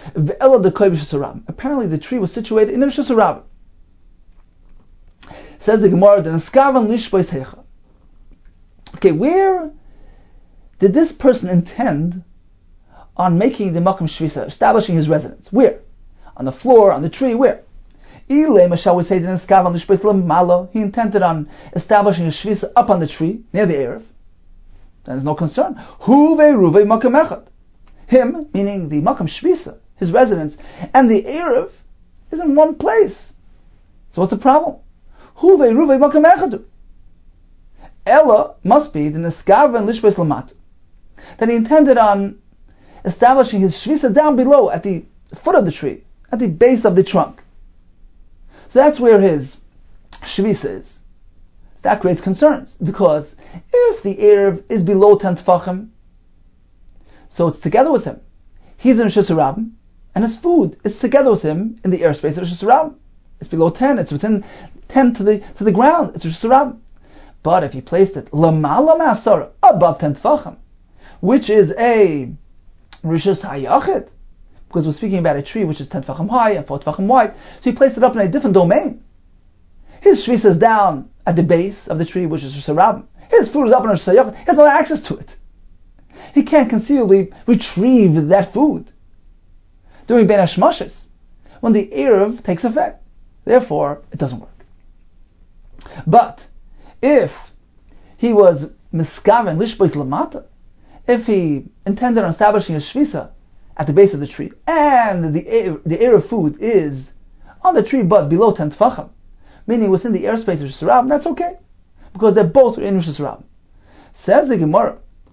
Apparently the tree was situated in Rosh Hashanah. Says the Gemara, okay, where did this person intend on making the Makom Shvisa, establishing his residence? Where? On the floor, on the tree, where? Shall we say that he intended on establishing a shvisa up on the tree near the Erev? Then there's no concern. Him, meaning the makam shvisa, his residence, and the Erev is in one place. So what's the problem? Ella must be the Neskaven Lishbes Lamat, that he intended on establishing his shvisa down below at the foot of the tree, at the base of the trunk. So that's where his shvisa is. That creates concerns, because if the Erev is below 10 tefachim, so it's together with him. He's in Rishus Harabim, and his food is together with him in the airspace of Rishus Harabim. It's below 10, it's within 10 to the ground, it's Rishus Harabim. But if he placed it lamala ma'asara, above 10 tefachim, which is a Rishus Hayachid, because we're speaking about a tree which is 10 tefachim high and 4 tefachim wide, so he placed it up in a different domain. His shvisa is down at the base of the tree, which is Rishus Harabim. His food is up in Rishus Hayachid. He has no access to it. He can't conceivably retrieve that food during Ben Hashmashis, when the Erev takes effect. Therefore, it doesn't work. But if he was miskaven lishbois lamata, if he intended on establishing a shvisa at the base of the tree, and the Erev food is on the tree but below 10 tefachim, meaning within the airspace of Rishus Harabim, that's okay, because they're both in Rishus Harabim. Says the Gemara,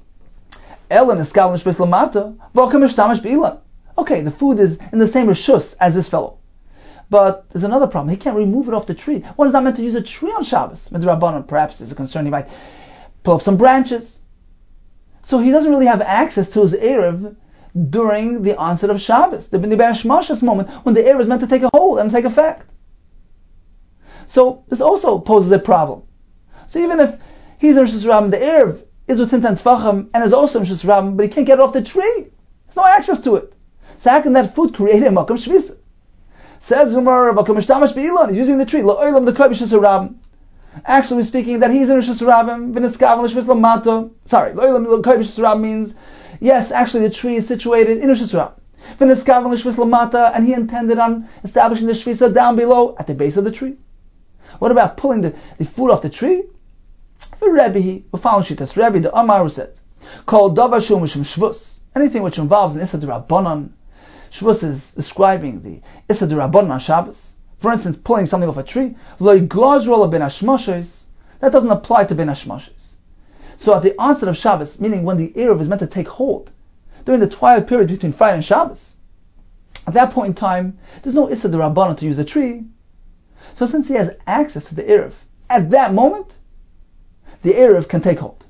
Ela niskaven lishbois lamata, v'okam mishtamash b'ilan. Okay, the food is in the same rishus as this fellow. But there's another problem. He can't remove it off the tree. One is not meant to use a tree on Shabbos. Midrabanan, perhaps there's a concern he might pull off some branches. So he doesn't really have access to his Erev during the onset of Shabbos, the Ben Hashmashis moment, when the Erev is meant to take a hold and take effect. So this also poses a problem. So even if he's in Rishus Harabim, the Erev is within 10 tefachim and is also in Rishus Harabim, but he can't get it off the tree. There's no access to it. So how can that food create a makam shvisa? Says Gemara, he's using the tree. Actually, we're speaking that he's in Rishus Harabim. Sorry, means yes. Actually, the tree is situated in Rishus Harabim, and he intended on establishing the shvisa down below at the base of the tree. What about pulling the food off the tree? For Rebbe, we're following Shittas Rebbe. The Amar says, "Kol davar shu mishum shvus." Anything which involves an Issa D'Rabbanan. Shvus is describing the Issa D'Rabbanan on Shabbos. For instance, pulling something off a tree. That doesn't apply to Ben Hashmashis. So at the onset of Shabbos, meaning when the Erev is meant to take hold, during the twilight period between Friday and Shabbos, at that point in time, there's no Issa D'Rabbanan to use the tree. So since he has access to the Erev, at that moment, the Erev can take hold.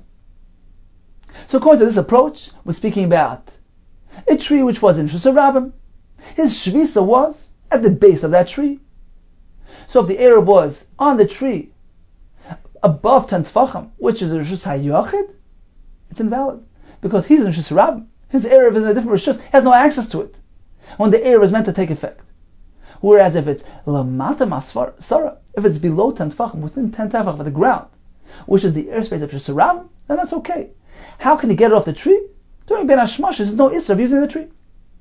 So according to this approach, we're speaking about a tree which was in Rishus Harabim. His shvisa was at the base of that tree. So if the Erev was on the tree above 10 tefachim, which is a Rishus Hayachid, it's invalid, because he's in Rishus Harabim. His Erev is in a different Rishus, has no access to it when the Erev is meant to take effect. Whereas if it's Lamata Masara, if it's below 10 tefachim, within 10 tefachim of the ground, which is the airspace of Rishus Harabim, then that's okay. How can he get it off the tree? During Ben Hashmashis, there's no Isra of using the tree.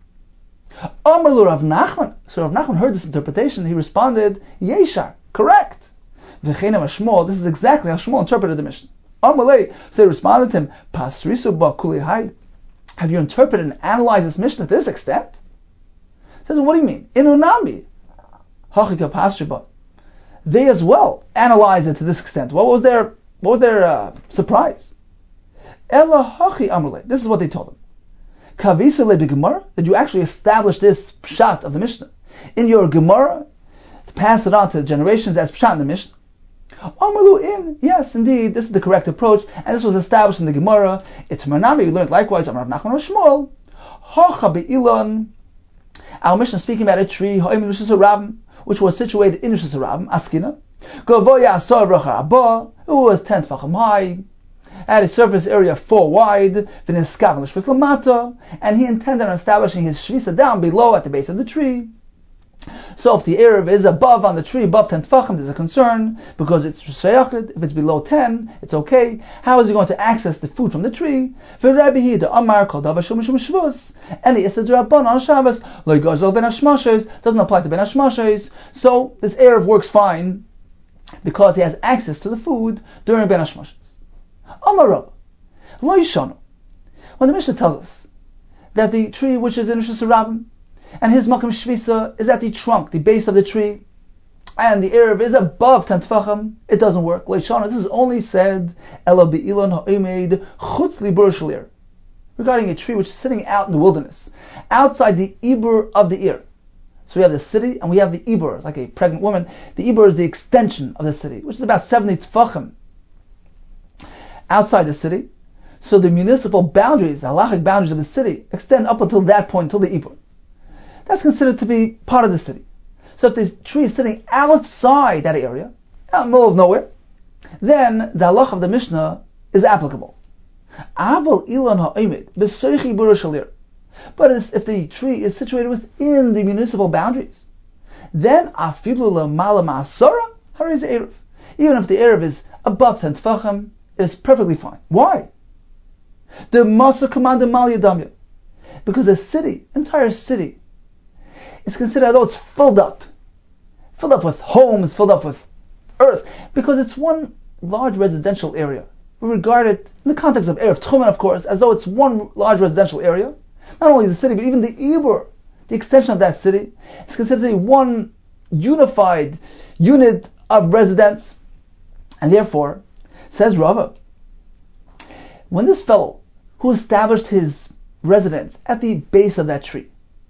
Amar Rav Nachman. So Rav Nachman heard this interpretation. He responded, Yeshar, correct. V'cheinem Shmuel. This is exactly how Shmuel interpreted the Mishnah. Amalei. So he responded to him, Pasrisu ba kuli hai. Have you interpreted and analyzed this Mishnah to this extent? He says, what do you mean? Inunami. Hachika pasriba. They as well analyzed it to this extent. What was their surprise? Ella hachi amrle. This is what they told him. Kavisa le b'gemara, that you actually establish this pshat of the Mishnah in your Gemara to pass it on to the generations as pshat in the Mishnah. Amalu in, yes, indeed, this is the correct approach, and this was established in the Gemara. It's Marnami. We learned likewise. Amar Rav Nachman or Shmuel. Hacha be'ilan. Our Mishnah speaking about a tree, ha'im Rishus Harabim, which was situated in Rishus Harabim, Askina. Gavoya asar bracha abba, it was 10 tefachim high, at a surface area 4 wide, and he intended on establishing his shvisa down below at the base of the tree. So if the Erev is above on the tree, above 10 tefachim, there's a concern, because it's shayachid. If it's below 10, it's okay. How is he going to access the food from the tree? And the Issa D'Rabbanan on Shabbos, doesn't apply to Ben Hashmashis. So this Erev works fine, because he has access to the food during Ben Hashmashis. Amar Rav, lo yishanu. When the Mishnah tells us that the tree which is in Rishus Harabim and his makam shvisa is at the trunk, the base of the tree, and the Erev is above 10 Tfachim, it doesn't work. Leishana, this is only said Ela be'ilan ha'omed chutz libur shalir, regarding a tree which is sitting out in the wilderness, outside the Ibur of the ear. So we have the city and we have the Ibur, like a pregnant woman. The Ibur is the extension of the city, which is about 70 Tfachim outside the city. So the municipal boundaries, the halachic boundaries of the city, extend up until that point, until the Ibur. That's considered to be part of the city. So if the tree is sitting outside that area, out in the middle of nowhere, then the halach of the Mishnah is applicable. Aval ilan ha'omed b'soichi ibur shalir. But if the tree is situated within the municipal boundaries, then afilu lemala ma'asara hariz erev. Even if the erev is above 10 tefachim, it's perfectly fine. Why? The masa commanded mal yadamya, because a city, entire city, is considered as though it's filled up with homes, filled up with earth, because it's one large residential area. We regard it, in the context of Erev Tchumen, of course, as though it's one large residential area. Not only the city, but even the Ibur, the extension of that city, is considered to be one unified unit of residence. And therefore, says Rava, when this fellow who established his residence at the base of that tree,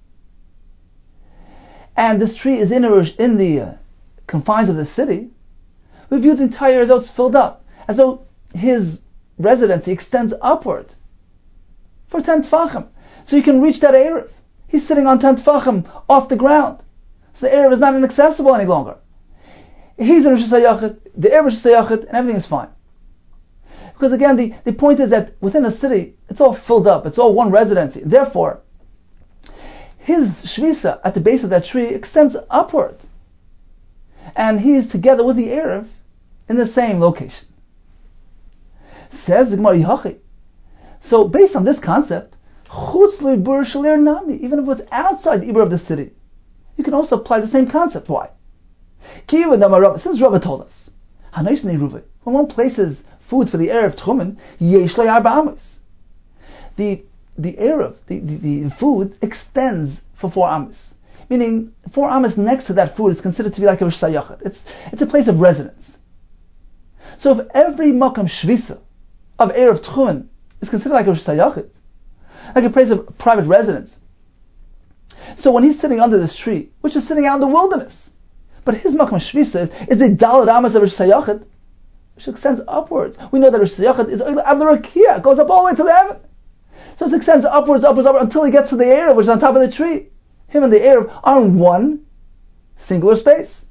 and this tree is in the confines of the city, we view the entire as though it's filled up, as though his residency extends upward for 10 tfachim. So you can reach that Erev. He's sitting on 10 tfachim off the ground. So the Erev is not inaccessible any longer. He's in Rosh Hashanah, the Erev is Rosh Hashanah, and everything is fine. Because again, the point is that within a city, it's all filled up, it's all one residency. Therefore, his shvisa at the base of that tree extends upward. And he is together with the Erev in the same location. Says the Gemara Yihachi. So based on this concept, chutz libur shalir nami, even if it's outside the Ibur of the city, you can also apply the same concept. Why? Since Rava told us, when one places food for the Erev Tchumen, yesh lo arba amos. The Erev, the food extends for 4 amos. Meaning, 4 amos next to that food is considered to be like a Rosh Hashanah. It's a place of residence. So if every makam shvisa of Erev Tchumen is considered like a Rosh Hashanah, like a place of private residence, so when he's sitting under this tree, which is sitting out in the wilderness, but his makam shvisa is the daled amos of Rosh Hashanah, which extends upwards. We know that Rosh Hashanah is ad l'rakia, goes up all the way to the heaven. So it extends upwards until he gets to the Erev, which is on top of the tree. Him and the Erev are in one singular space.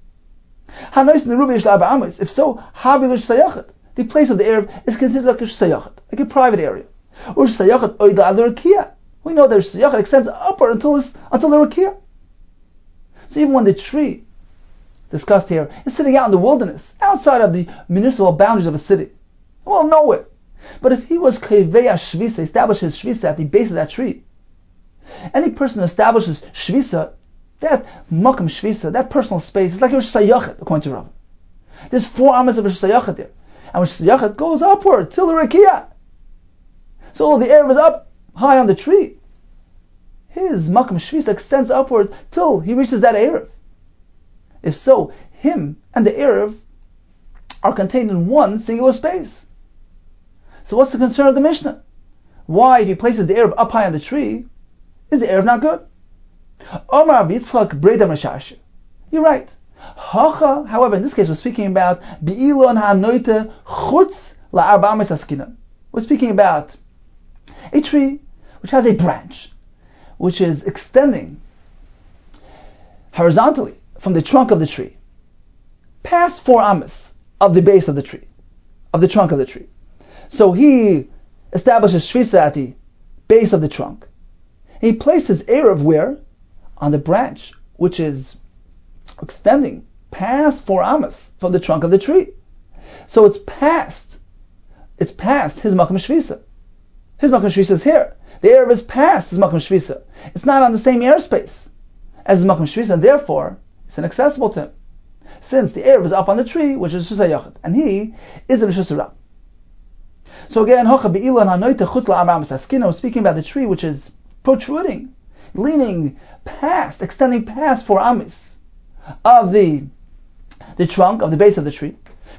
If so, the place of the Erev is considered like a Rosh like a private area. We know that Rosh Hashanah extends upward until the Rakia. So even when the tree discussed here is sitting out in the wilderness, outside of the municipal boundaries of a city, well, nowhere. But if he was Keveya Shvisa, establishes Shvisa at the base of that tree, any person who establishes Shvisa, that Makam Shvisa, that personal space, is like a Rosh Hashanah, according to Rav. There's 4 amos of Rosh Hashanah there. And Rosh Hashanah goes upward till the Rakia. So the Erev is up high on the tree. His Makam Shvisa extends upward till he reaches that Erev. If so, him and the Erev are contained in one singular space. So what's the concern of the Mishnah? Why, if he places the Erev up high on the tree, is the Erev not good? Omar Yitzchak Breda Mashash. You're right. Hacha, however, in this case we're speaking about Bi'ilon ha'noite chutz la'arba ames askinan. We're speaking about a tree which has a branch, which is extending horizontally from the trunk of the tree, past 4 amos of the base of the tree, of the trunk of the tree. So he establishes shvisa at the base of the trunk. He places Erev where? On the branch, which is extending past 4 amos from the trunk of the tree. So it's past his Makam Shvisa. His Makam Shvisa is here. The Erev is past his Makam Shvisa. It's not on the same airspace as his Makam Shvisa, and therefore it's inaccessible to him. Since the Erev is up on the tree, which is Rosh Hashanah, and he is the Rosh Hashanah. So again, we're speaking about the tree which is protruding, leaning past, extending past 4 amos of the the trunk of the base of the tree.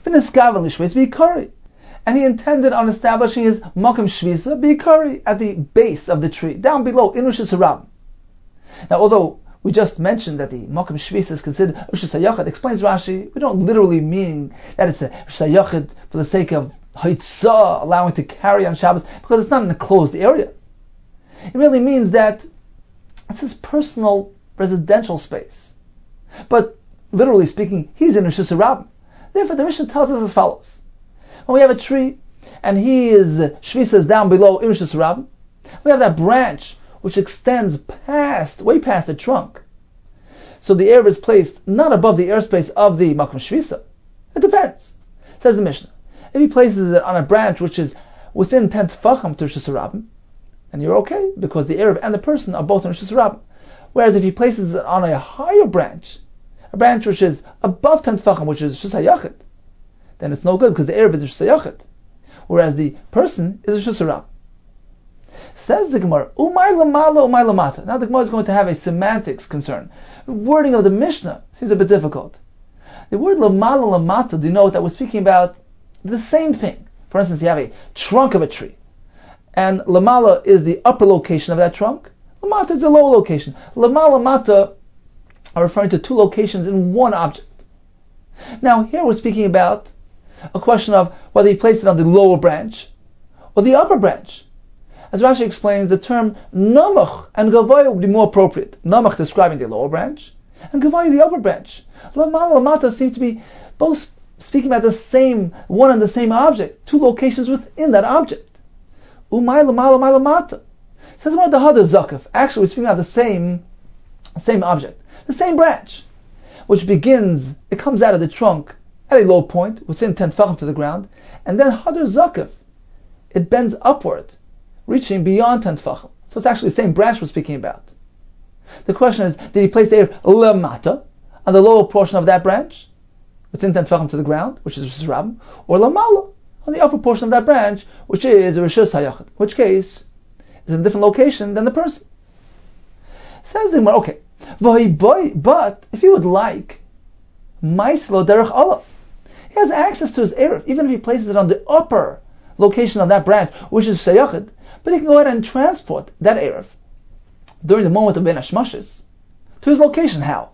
And he intended on establishing his Makom Shvisa B'Ikari at the base of the tree, down below, in Rosh Hashanah. Now, although we just mentioned that the Makom Shvisa is considered Rosh Hashanah, explains Rashi, we don't literally mean that it's a Rosh Hashanah for the sake of Haitzah, allowing to carry on Shabbos, because it's not an enclosed area. It really means that it's his personal residential space. But literally speaking, he's in Rosh Hashanah. Therefore, the Mishnah tells us as follows. When we have a tree, and his Shvisa is down below in Rosh Hashanah, we have that branch which extends way past the trunk. So the Erev is placed not above the airspace of the Makom Shvisa. It depends. Says the Mishnah. If he places it on a branch which is within 10 tefachim to Rosh Hashanah, then you're okay, because the Erev and the person are both in Rosh Hashanah. Whereas if he places it on a higher branch, a branch which is above 10 tefachim, which is Rosh Hashanah, then it's no good, because the Erev is Rosh Hashanah, whereas the person is Rosh Hashanah. Says the Gemara, Umay Lamala, Umay Lamata. Now the Gemara is going to have a semantics concern. The wording of the Mishnah seems a bit difficult. The word Lamala Lamata denote that we're speaking about the same thing. For instance, you have a trunk of a tree, and Lamala is the upper location of that trunk. Lamata is the lower location. Lamala Lamata are referring to two locations in one object. Now here we're speaking about a question of whether he placed it on the lower branch or the upper branch. As Rashi explains, the term Namach and Gavaya would be more appropriate. Namach describing the lower branch, and Gavaya the upper branch. Lamala Lamata seem to be both speaking about the same, one and the same object, two locations within that object. Umay Lamala Umay Lamata. Says about the Hadar Zakif. Actually, we're speaking about the same object, the same branch, which begins, it comes out of the trunk at a low point, within 10 tefachim to the ground, and then Hadar Zakif, it bends upward, reaching beyond 10 tefachim. So it's actually the same branch we're speaking about. The question is, did he place the Erev Lamata, on the lower portion of that branch, within 10 tefachim to the ground, which is Rosh Hashanah, or Lamala, on the upper portion of that branch, which is Rosh Hashanah, in which case is in a different location than the person. Says the Gemara, okay, but if he would like, Maislo Derech Olav, he has access to his Erev, even if he places it on the upper location of that branch, which is Shayachid, but he can go ahead and transport that Erev during the moment of Ben Hashmashes to his location. How?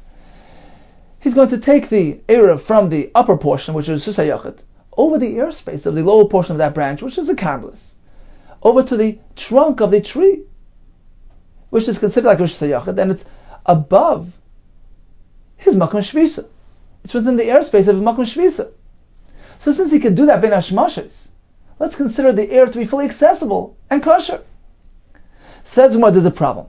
He's going to take the Erev from the upper portion, which is Shayachid, over the airspace of the lower portion of that branch, which is a Karmelis, over to the trunk of the tree, which is considered like Rosh Hashanah, and it's above his Makom Shvisa. It's within the airspace of Makom Shvisa. So since he can do that Ben Hashmashes, let's consider the air to be fully accessible and kosher. Says Gemara, there's a problem.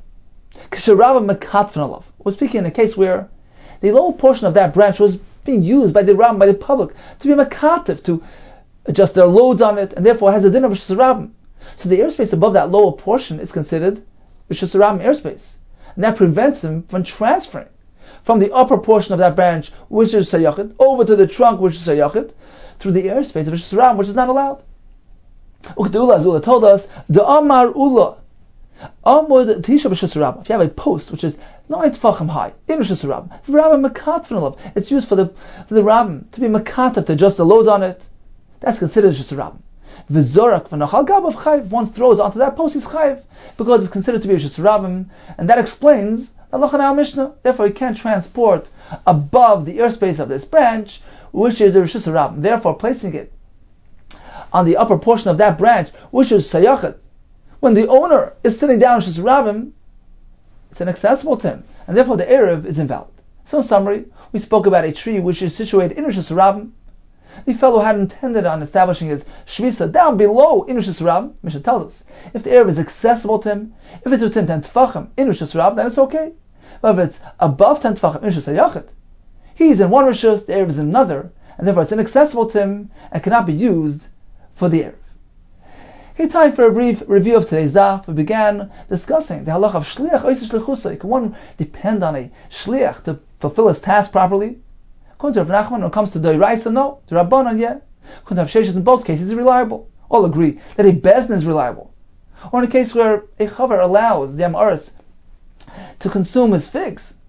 We're speaking in a case where the lower portion of that branch was being used by the Ram, by the public, to be makatif, to adjust their loads on it, and therefore has a din of Rosh Hashanah. So the airspace above that lower portion is considered Rosh Hashanah airspace. And that prevents him from transferring from the upper portion of that branch, which is Sayachid, over to the trunk, which is Sayachid, through the airspace of Rosh Hashanah, which is not allowed. Ukdula Azula told us, the Amar Ula, Amud Tisha Rosh Hashanah. If you have a post which is 9 tefachim high in Rosh Hashanah, it's used for the Rabbim to be makatif, to adjust the loads on it. That's considered Rosh Hashanah. V'zorak v'nachal gabav chayv. One throws onto that post, he's chayv, because it's considered to be Rosh Hashanah, and that explains Allah and our Mishnah. Therefore, he can't transport above the airspace of this branch, which is a Rosh Hashanah. Therefore, placing it on the upper portion of that branch, which is Sayachet, when the owner is sitting down Rosh Hashanah, it's inaccessible to him, and therefore the Erev is invalid. So in summary, we spoke about a tree which is situated in Rosh Hashanah. The fellow had intended on establishing his Shvisa down below in Rosh Hashanah. Mishnah tells us, if the Erev is accessible to him, if it's within 10 tefachim in Rosh Hashanah, then it's okay. But if it's above 10 tefachim in Rosh Hashanah, he's in one Rosh, the Erev is in another, and therefore it's inaccessible to him and cannot be used for the Erev. Okay, time for a brief review of today's daf. We began discussing the halach of shliach oisei shlichusa. Can one depend on a shliach to fulfill his task properly? According to Rav Nachman, when it comes to the Raisa, no. The Rabbanan, yeah. According to Rav Sheshes, in both cases, is reliable. All agree that a bezdin is reliable. Or in a case where a chaver allows the Amaris to consume his figs,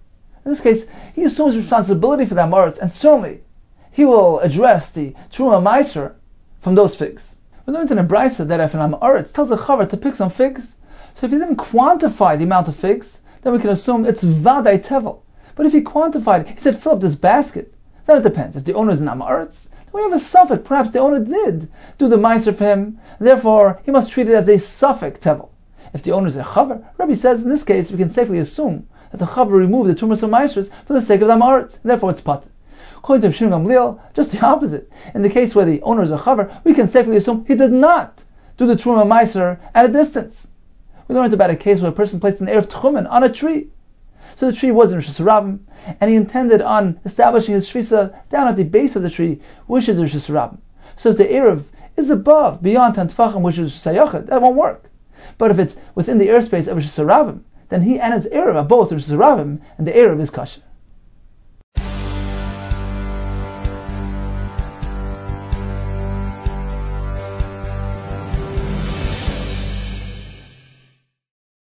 In this case, he assumes responsibility for that Maritz, and certainly he will address the Truma Meiser from those figs. We learned in a Brisa that if an Amaretz tells a Chaver to pick some figs, so if he didn't quantify the amount of figs, then we can assume it's Vadai Tevel. But if he quantified, he said, fill up this basket, then it depends. If the owner is an Amaretz, then we have a suffix. Perhaps the owner did do the Meiser for him, therefore he must treat it as a suffix Tevel. If the owner is a Chaver, Rabbi says in this case we can safely assume that the Chaver removed the Tumas of Meisers for the sake of the Amaretz, therefore it's Pater. According to Shimon Gamliel, just the opposite. In the case where the owner is a chaver, we can safely assume he did not do the Truma Meiser at a distance. We learned about a case where a person placed an Erev Tchumen on a tree. So the tree was in Rosh Hashanah, and he intended on establishing his Shvisa down at the base of the tree, which is Rosh Hashanah. So if the Erev is above, beyond 10 Tfachim, which is Sayachid, that won't work. But if it's within the airspace of Rosh Hashanah, then he and his Erev are both Rosh Hashanah, and the Erev is Kasher.